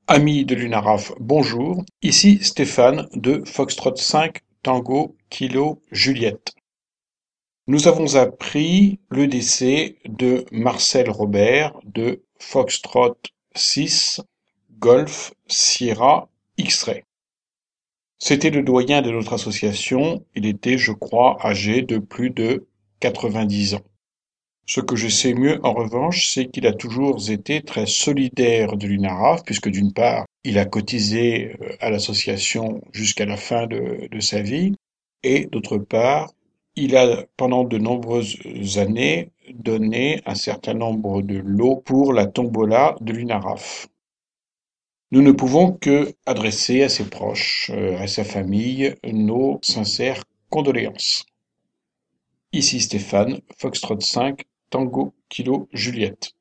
Amis de l'UNARAF, bonjour. Ici Stéphane de Foxtrot 5 Tango Kilo Juliette. Nous avons appris le décès de Marcel Robert de Foxtrot 6 Golf Sierra X-Ray. C'était le doyen de notre association. Il était, je crois, âgé de plus de 90 ans. Ce que je sais mieux, en revanche, c'est qu'il a toujours été très solidaire de l'UNARAF, puisque d'une part, il a cotisé à l'association jusqu'à la fin de sa vie, et d'autre part, il a pendant de nombreuses années donné un certain nombre de lots pour la tombola de l'UNARAF. Nous ne pouvons que adresser à ses proches, à sa famille, nos sincères condoléances. Ici Stéphane, Foxtrot 5 Tango Kilo Juliette.